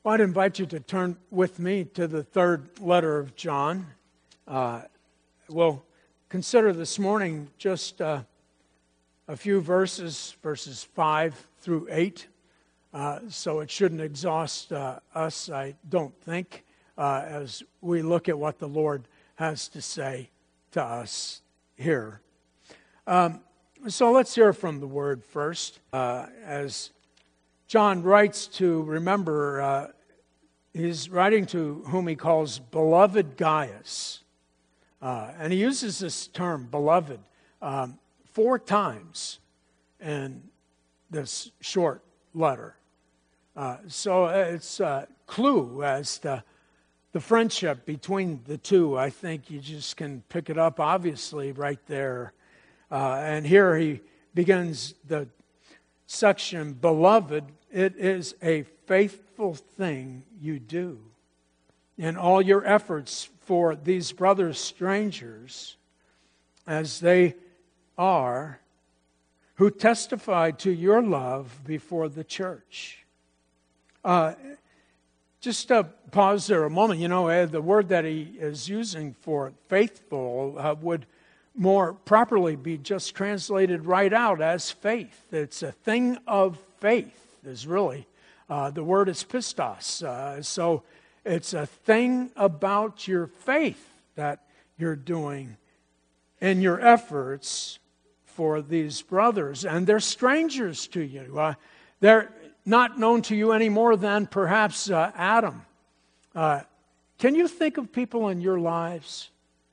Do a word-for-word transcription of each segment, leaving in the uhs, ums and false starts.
Well, I'd invite you to turn with me to the third letter of John. Uh, we'll consider this morning just uh, a few verses, verses five through eight. Uh, so it shouldn't exhaust uh, us, I don't think, uh, as we look at what the Lord has to say to us here. Um, so let's hear from the Word first. Uh, as John writes to, remember, uh, he's writing to whom he calls Beloved Gaius. Uh, and he uses this term, beloved, um, four times in this short letter. Uh, so it's a clue as to the friendship between the two. I think you just can pick it up, obviously, right there. Uh, and here he begins the section, Beloved, it is a faithful thing you do. In all your efforts for these brothers strangers, as they are, who testified to your love before the church. Uh, just uh, pause there a moment. You know, uh, the word that he is using for faithful uh, would more properly be just translated right out as faith. It's a thing of faith is really, uh, the word is pistos. Uh, so it's a thing about your faith that you're doing in your efforts for these brothers. And they're strangers to you. Uh, they're not known to you any more than perhaps uh, Adam. Uh, can you think of people in your lives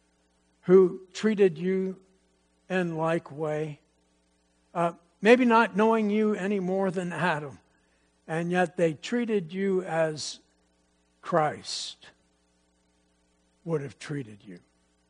who treated you in like way? Uh, maybe not knowing you any more than Adam, and yet they treated you as Christ would have treated you.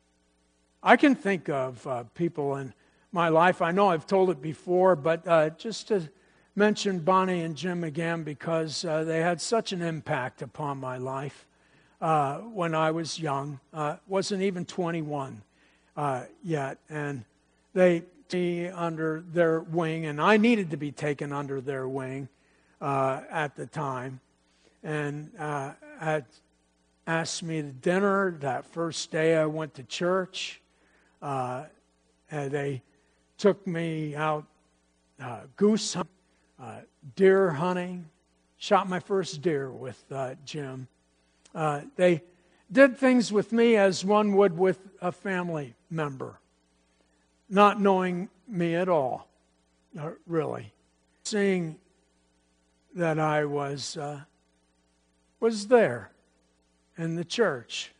I can think of uh, people in my life. I know I've told it before, but uh, just to mention Bonnie and Jim again, because uh, they had such an impact upon my life uh, when I was young. Uh, wasn't even twenty-one uh, yet, and they took me under their wing, and I needed to be taken under their wing uh, at the time, and uh, had asked me to dinner that first day I went to church. Uh, and they took me out uh, goose hunting, uh, deer hunting, shot my first deer with uh, Jim. Uh, they did things with me as one would with a family member, not knowing me at all, uh, really. Seeing that I was uh, was there in the church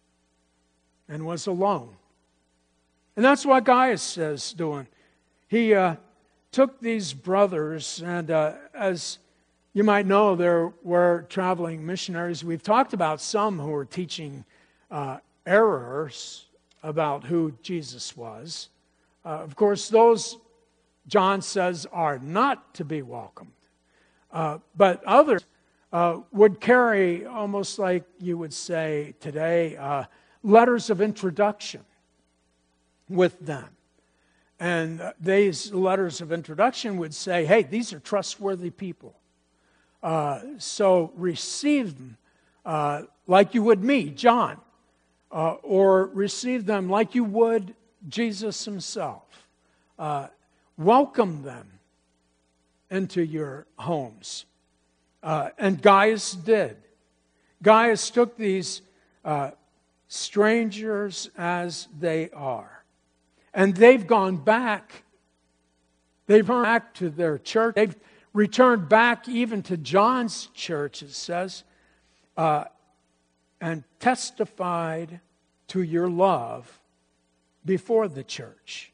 and was alone. And that's what Gaius is doing. He uh, took these brothers, and uh, as you might know, there were traveling missionaries. We've talked about some who were teaching uh, errors about who Jesus was. Uh, of course, those, John says, are not to be welcomed. Uh, but others uh, would carry, almost like you would say today, uh, letters of introduction with them. And uh, these letters of introduction would say, hey, these are trustworthy people. Uh, so receive them uh, like you would me, John, uh, or receive them like you would Jesus himself. Uh, welcome them into your homes. Uh, and Gaius did. Gaius took these uh, strangers as they are. And they've gone back. They've gone back to their church. They've returned back even to John's church, it says, uh, and testified to your love before the church.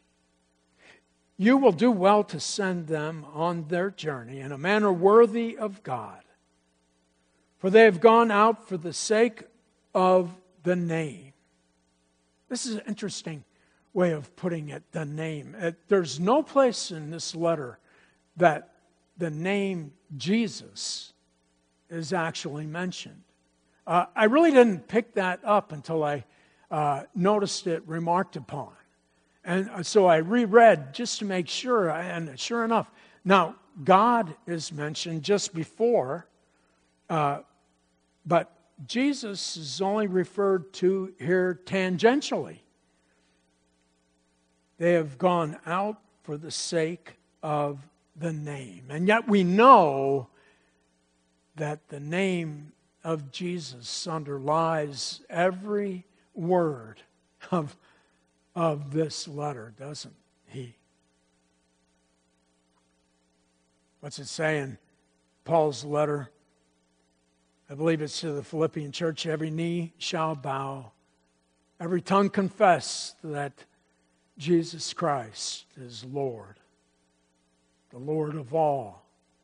You will do well to send them on their journey in a manner worthy of God, for they have gone out for the sake of the name. This is an interesting way of putting it, the name. It, there's no place in this letter that the name Jesus is actually mentioned. Uh, I really didn't pick that up until I uh, noticed it remarked upon. And so I reread just to make sure, and sure enough, now God is mentioned just before uh, But Jesus is only referred to here tangentially. They have gone out for the sake of the name. And yet we know that the name of Jesus underlies every word of, of this letter, doesn't he? What's it say in Paul's letter? I believe it's to the Philippian church. Every knee shall bow, every tongue confess that Jesus Christ is Lord, the Lord of all.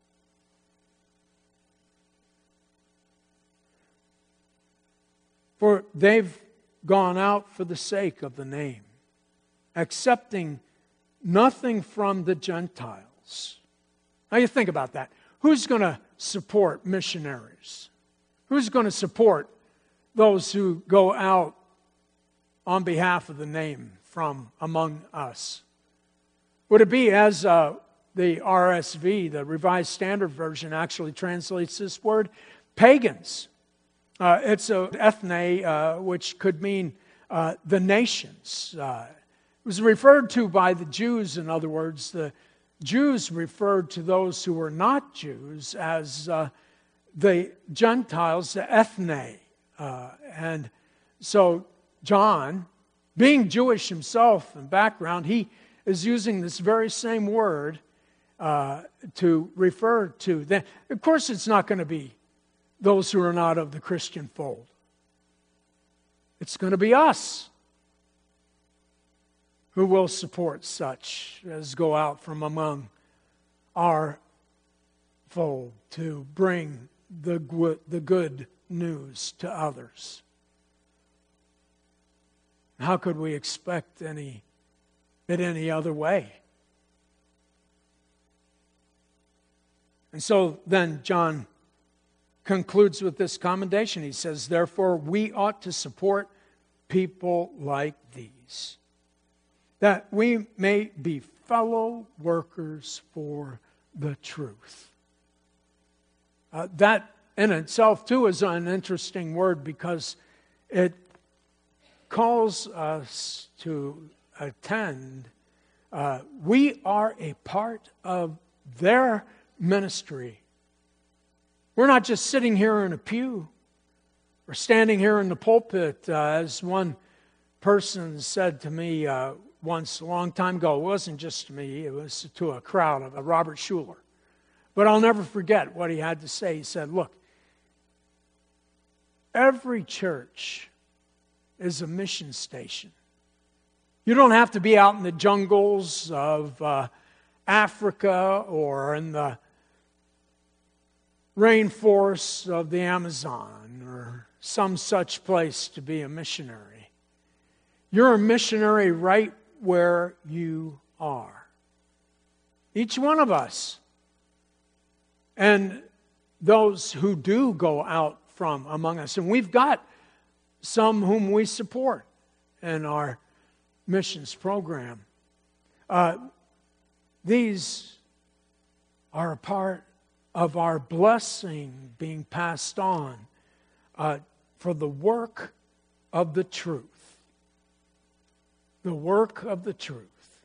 For they've gone out for the sake of the name, accepting nothing from the Gentiles. Now you think about that. Who's going to support missionaries? Who's going to support those who go out on behalf of the name from among us? Would it be as uh, the R S V, the Revised Standard Version, actually translates this word? Pagans. Uh, it's a ethne, uh, which could mean uh, the nations. Uh, it was referred to by the Jews, in other words. The Jews referred to those who were not Jews as uh, the Gentiles, the ethne. Uh, and so John, being Jewish himself in background, he is using this very same word uh, to refer to them. Of course, it's not going to be those who are not of the Christian fold. It's going to be us who will support such as go out from among our fold to bring the good, the good news to others. How could we expect any it any other way? And so then John concludes with this commendation. He says, therefore, we ought to support people like these, that we may be fellow workers for the truth. Uh, that in itself, too, is an interesting word because it calls us to attend. Uh, we are a part of their ministry. We're not just sitting here in a pew or standing here in the pulpit, uh, as one person said to me uh, once a long time ago. It wasn't just to me, it was to a crowd of uh, Robert Schuller. But I'll never forget what he had to say. He said, look, every church is a mission station. You don't have to be out in the jungles of uh, Africa or in the rainforests of the Amazon or some such place to be a missionary. You're a missionary right where you are. Each one of us. And those who do go out from among us. And we've got some whom we support in our missions program. Uh, these are a part of our blessing being passed on uh, for the work of the truth. The work of the truth.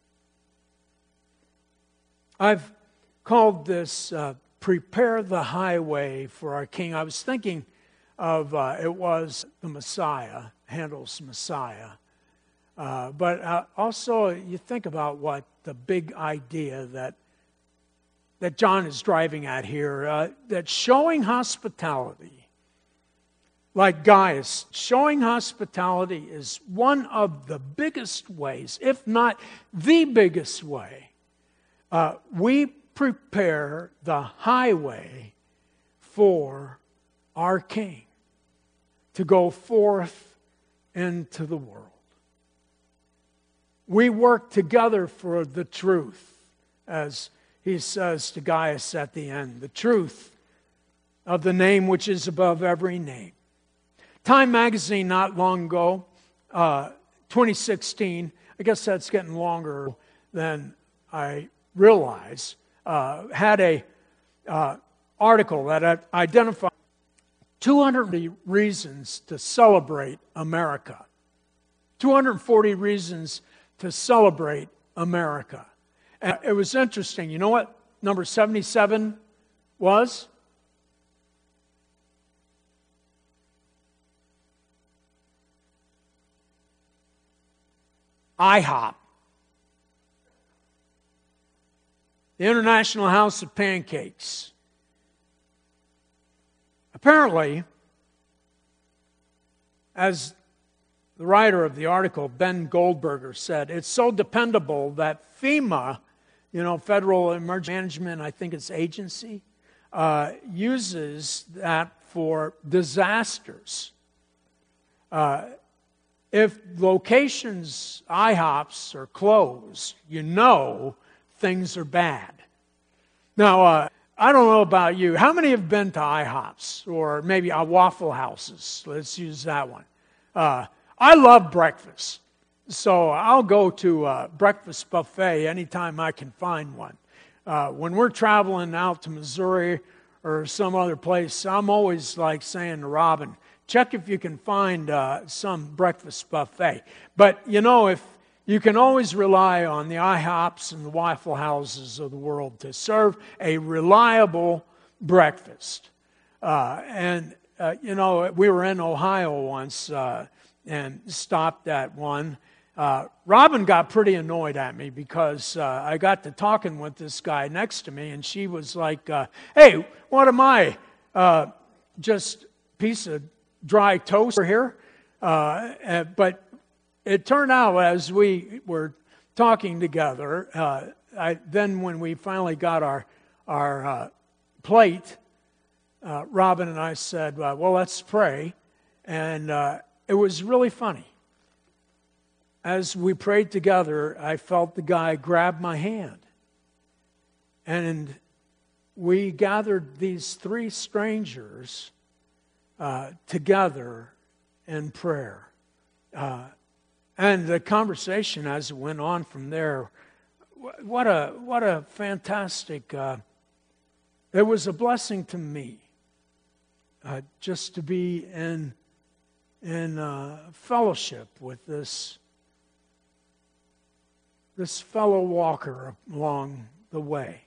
I've called this uh, Prepare the Highway for Our King. I was thinking of, uh, it was the Messiah, Handel's Messiah. Uh, but uh, also you think about what the big idea that that John is driving at here, uh, that showing hospitality, like Gaius, showing hospitality is one of the biggest ways, if not the biggest way, uh, we prepare the highway for our King to go forth into the world. We work together for the truth, as he says to Gaius at the end, the truth of the name which is above every name. Time magazine not long ago, uh, twenty sixteen, I guess that's getting longer than I realize, uh, had a uh, article that identified two hundred forty reasons to celebrate America. two hundred forty reasons to celebrate America. And it was interesting. You know what number seventy-seven was? I hop. The International House of Pancakes. Apparently, as the writer of the article, Ben Goldberger, said, it's so dependable that FEMA, you know, Federal Emergency Management, I think it's agency, uh, uses that for disasters. Uh, if locations, I hops, are closed, you know things are bad. Now, uh, I don't know about you. How many have been to I hops or maybe uh, Waffle Houses? Let's use that one. Uh, I love breakfast, so I'll go to a breakfast buffet anytime I can find one. Uh, when we're traveling out to Missouri or some other place, I'm always like saying to Robin, check if you can find uh, some breakfast buffet. But, you know, if you can always rely on the I hops and the Waffle Houses of the world to serve a reliable breakfast. Uh, and, uh, you know, we were in Ohio once uh, and stopped at one. Uh, Robin got pretty annoyed at me because uh, I got to talking with this guy next to me, and she was like, uh, hey, what am I? Uh, just a piece of dry toast here? Uh, uh, but it turned out as we were talking together, uh, I, then when we finally got our, our uh, plate, uh, Robin and I said, uh, well, let's pray. And uh, it was really funny. As we prayed together, I felt the guy grab my hand. And we gathered these three strangers uh, together in prayer. Uh, And the conversation as it went on from there, what a what a fantastic, uh, it was a blessing to me uh, just to be in, in uh, fellowship with this, this fellow walker along the way.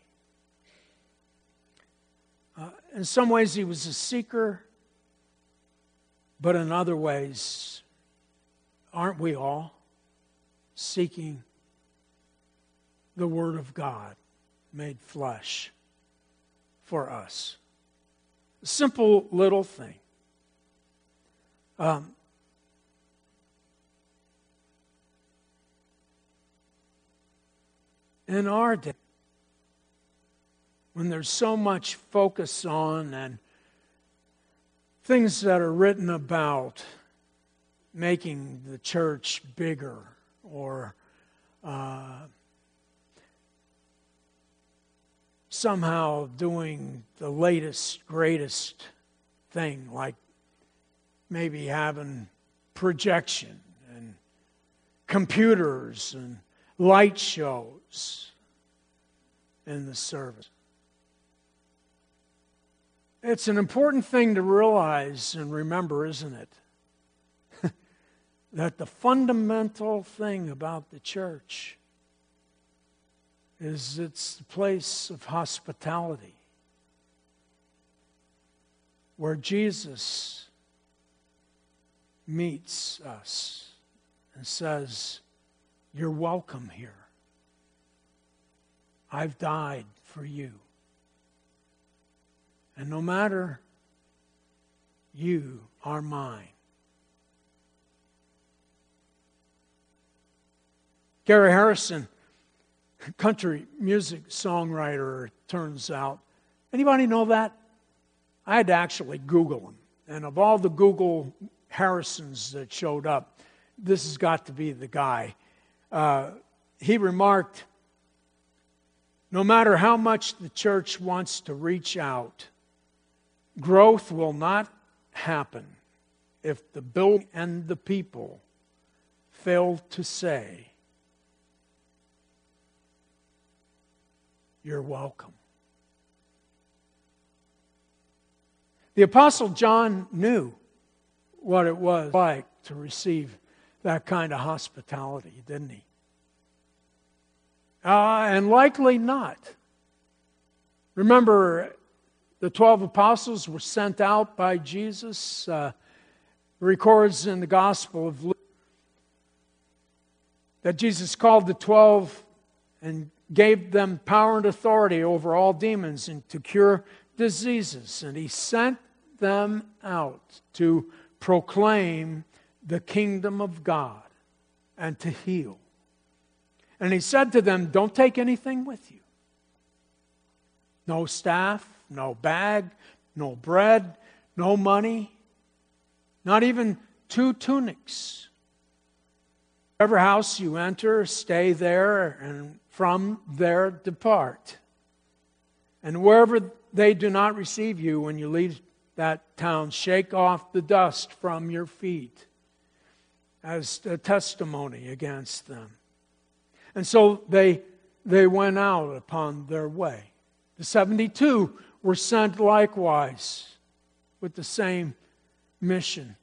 Uh, in some ways he was a seeker, but in other ways, aren't we all seeking the Word of God made flesh for us? A simple little thing. Um, in our day, when there's so much focus on and things that are written about making the church bigger or uh, somehow doing the latest, greatest thing, like maybe having projection and computers and light shows in the service. It's an important thing to realize and remember, isn't it? That the fundamental thing about the church is it's the place of hospitality where Jesus meets us and says, you're welcome here. I've died for you. And no matter, you are mine. Gary Harrison, country music songwriter, turns out. Anybody know that? I had to actually Google him. And of all the Google Harrisons that showed up, this has got to be the guy. Uh, he remarked, no matter how much the church wants to reach out, growth will not happen if the building and the people fail to say, you're welcome. The Apostle John knew what it was like to receive that kind of hospitality, didn't he? Uh, and likely not. Remember, the twelve apostles were sent out by Jesus. Uh, records in the Gospel of Luke that Jesus called the twelve and gave them power and authority over all demons and to cure diseases. And he sent them out to proclaim the kingdom of God and to heal. And he said to them, don't take anything with you. No staff, no bag, no bread, no money, not even two tunics. Whatever house you enter, stay there, and from there depart. And wherever they do not receive you when you leave that town, shake off the dust from your feet as a testimony against them. And so they, they went out upon their way. The seventy-two were sent likewise with the same mission.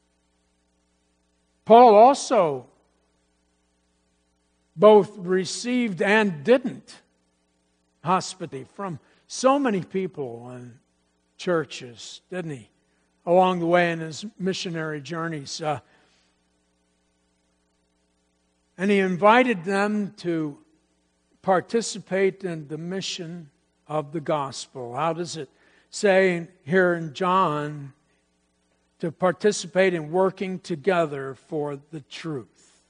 Paul also both received and didn't hospitality from so many people and churches, didn't he? Along the way in his missionary journeys. Uh, and he invited them to participate in the mission of the gospel. How does it say here in John? To participate in working together for the truth.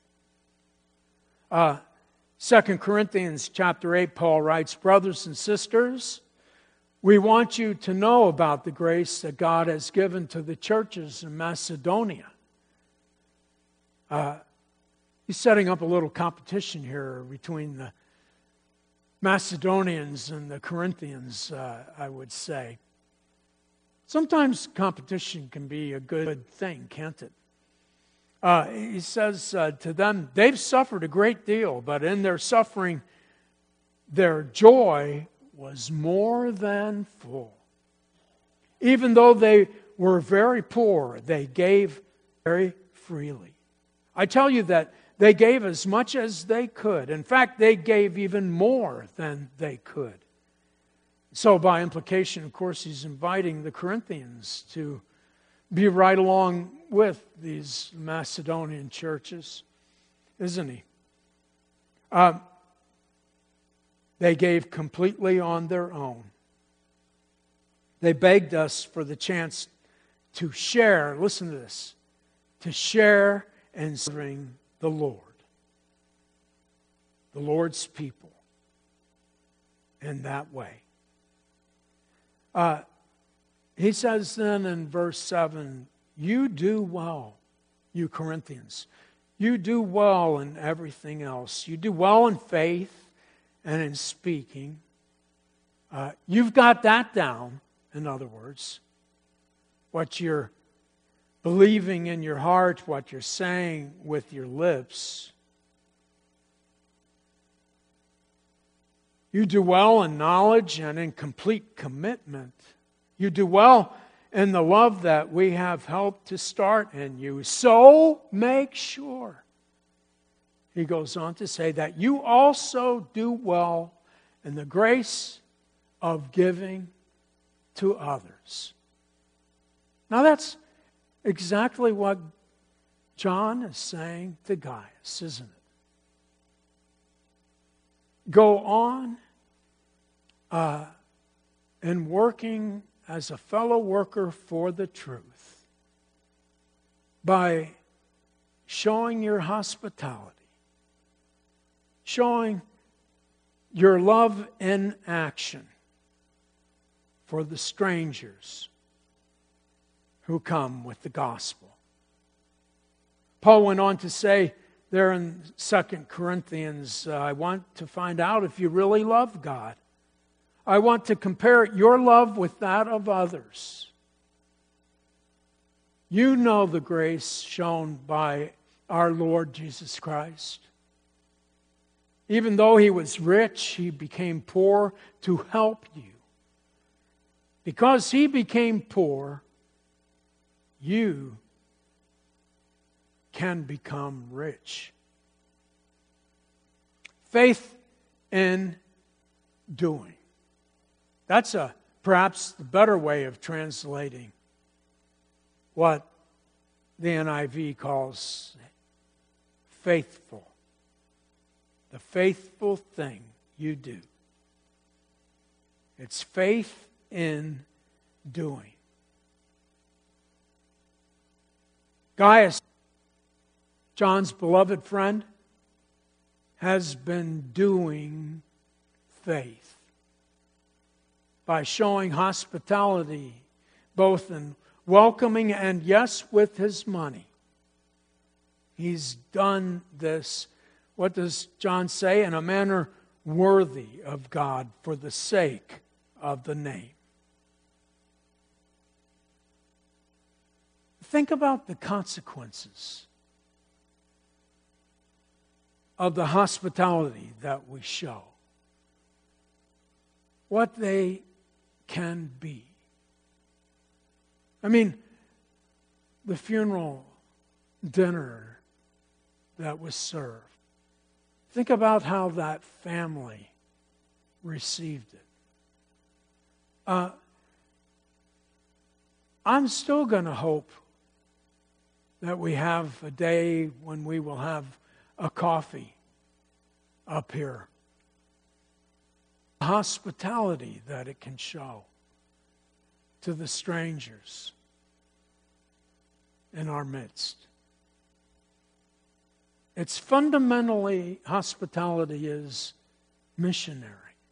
Uh, Second Corinthians chapter eight, Paul writes, brothers and sisters, we want you to know about the grace that God has given to the churches in Macedonia. Uh, he's setting up a little competition here between the Macedonians and the Corinthians, uh, I would say. Sometimes competition can be a good thing, can't it? Uh, he says uh, to them, they've suffered a great deal, but in their suffering, their joy was more than full. Even though they were very poor, they gave very freely. I tell you that they gave as much as they could. In fact, they gave even more than they could. So by implication, of course, he's inviting the Corinthians to be right along with these Macedonian churches, isn't he? Uh, they gave completely on their own. They begged us for the chance to share, listen to this, to share in serving the Lord, the Lord's people, in that way. Uh, he says then in verse seven, you do well, you Corinthians. You do well in everything else. You do well in faith and in speaking. Uh, you've got that down, in other words. What you're believing in your heart, what you're saying with your lips. You do well in knowledge and in complete commitment. You do well in the love that we have helped to start in you. So make sure, he goes on to say, that you also do well in the grace of giving to others. Now that's exactly what John is saying to Gaius, isn't it? Go on uh, and working as a fellow worker for the truth by showing your hospitality, showing your love in action for the strangers who come with the gospel. Paul went on to say there in Second Corinthians, uh, I want to find out if you really love God. I want to compare your love with that of others. You know the grace shown by our Lord Jesus Christ. Even though he was rich, he became poor to help you. Because he became poor, you can become rich. Faith in doing. That's a perhaps the better way of translating what the N I V calls faithful. The faithful thing you do. It's faith in doing. Gaius, John's beloved friend, has been doing faith by showing hospitality, both in welcoming and, yes, with his money. He's done this, what does John say? In a manner worthy of God for the sake of the name. Think about the consequences of the hospitality that we show. What they can be. I mean, the funeral dinner that was served. Think about how that family received it. Uh, I'm still going to hope that we have a day when we will have a coffee up here. Hospitality that it can show to the strangers in our midst. It's fundamentally, hospitality is missionary.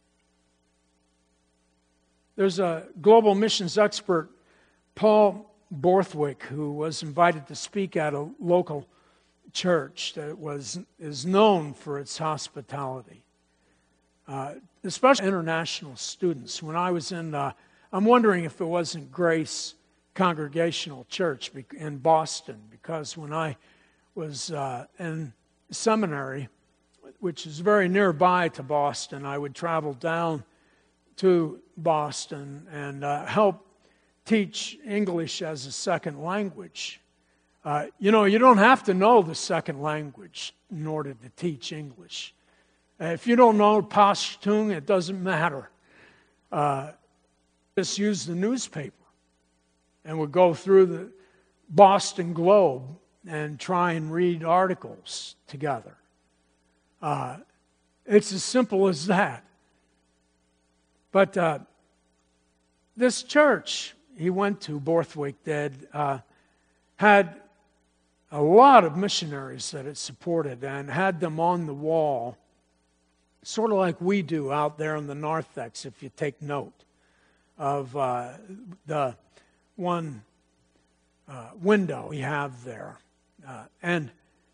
There's a global missions expert, Paul Borthwick, who was invited to speak at a local church that was is known for its hospitality, uh, especially international students. When I was in, uh, I'm wondering if it wasn't Grace Congregational Church in Boston, because when I was uh, in seminary, which is very nearby to Boston, I would travel down to Boston and uh, help teach English as a second language. Uh, you know, you don't have to know the second language in order to teach English. Uh, if you don't know Pashtun, it doesn't matter. Uh, just use the newspaper and we'll go through the Boston Globe and try and read articles together. Uh, it's as simple as that. But uh, this church he went to, Borthwick did, uh, had a lot of missionaries that it supported and had them on the wall, sort of like we do out there in the narthex, if you take note of uh, the one uh, window we have there. Uh, and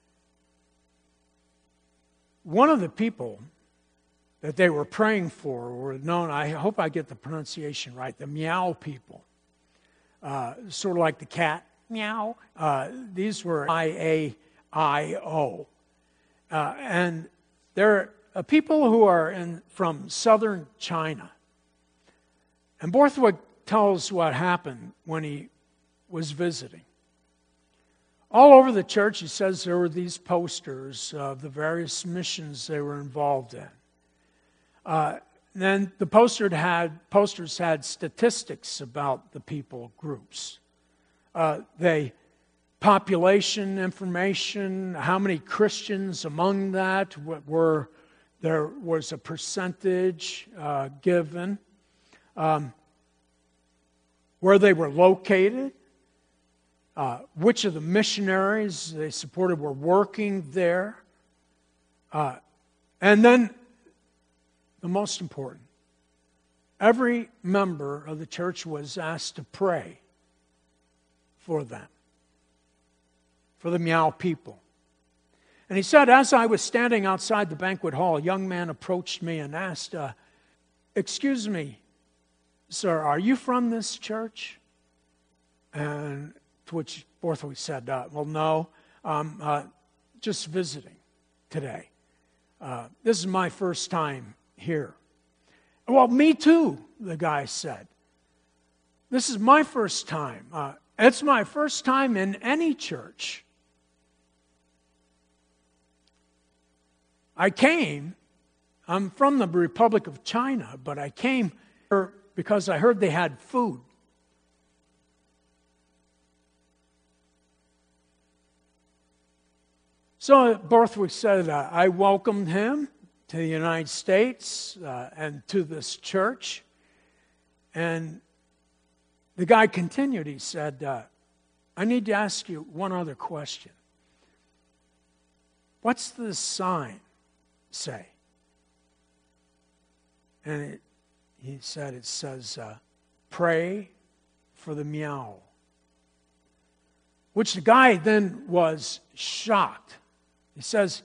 one of the people that they were praying for were known, I hope I get the pronunciation right, the Meow people. Uh, sort of like the cat, meow. Uh, these were I A I O. Uh, and they're uh, people who are in, from southern China. And Borthwick tells what happened when he was visiting. All over the church, he says, there were these posters of the various missions they were involved in. Uh, then the poster had, posters had statistics about the people groups. Uh, they population information, how many Christians among that, what were there was a percentage uh, given, um, where they were located, uh, which of the missionaries they supported were working there, uh, and then the most important, every member of the church was asked to pray for them, for the Meow people. And he said, as I was standing outside the banquet hall, a young man approached me and asked, uh, excuse me, sir, are you from this church? And to which Borthwick said, uh, well, no, I'm uh, just visiting today. Uh, this is my first time here. Well, me too, the guy said. This is my first time. Uh, it's my first time in any church. I came, I'm from the Republic of China, but I came here because I heard they had food. So Borthwick said, uh, I welcomed him to the United States uh, and to this church. And the guy continued, he said, uh, I need to ask you one other question. What's the sign say? And it, he said, it says, uh, pray for the meow. Which the guy then was shocked. He says,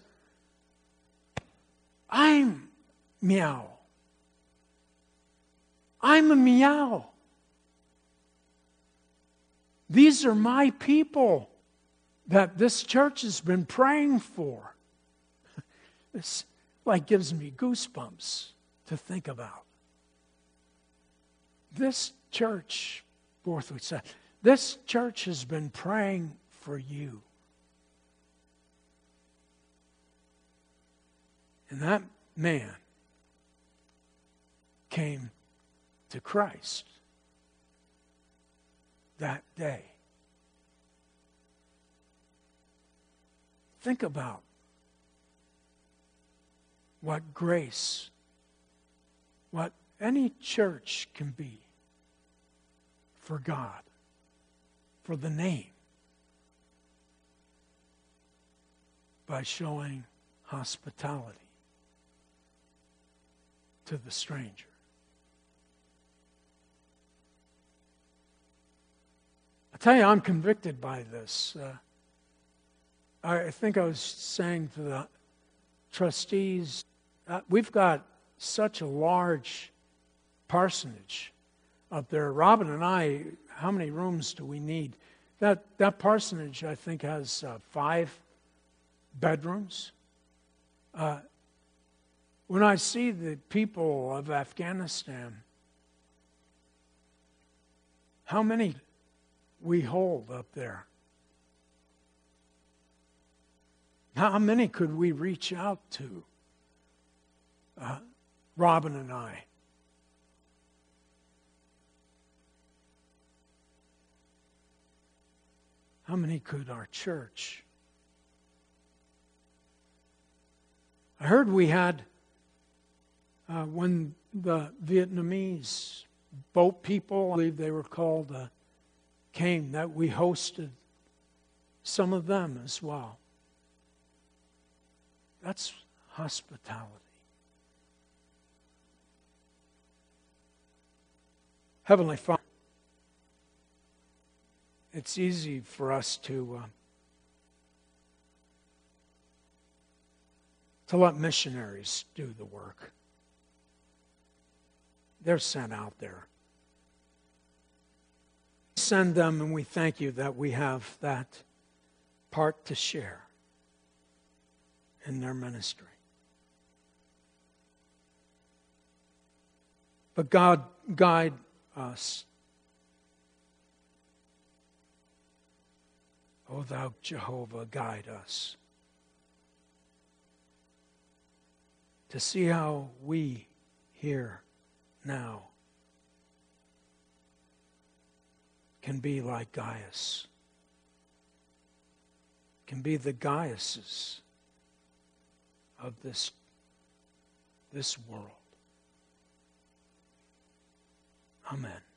I'm meow. I'm a meow. These are my people that this church has been praying for. This like gives me goosebumps to think about. This church, Borthwick said, this church has been praying for you. And that man came to Christ that day. Think about what grace, what any church can be for God, for the name, by showing hospitality to the stranger. I tell you, I'm convicted by this. Uh, I think I was saying to the trustees, uh, we've got such a large parsonage up there. Robin and I, how many rooms do we need? That that parsonage, I think, has uh, five bedrooms. Uh, when I see the people of Afghanistan, how many we hold up there? How many could we reach out to? Uh, Robin and I. How many could our church? I heard we had, uh, when the Vietnamese boat people, I believe they were called, uh, came, that we hosted some of them as well. That's hospitality. Heavenly Father, it's easy for us to uh, to let missionaries do the work. They're sent out there. Send them, and we thank you that we have that part to share in their ministry. But God, guide us. O thou Jehovah, guide us to see how we here now can be like Gaius, can be the Gaiuses of this, this world. Amen.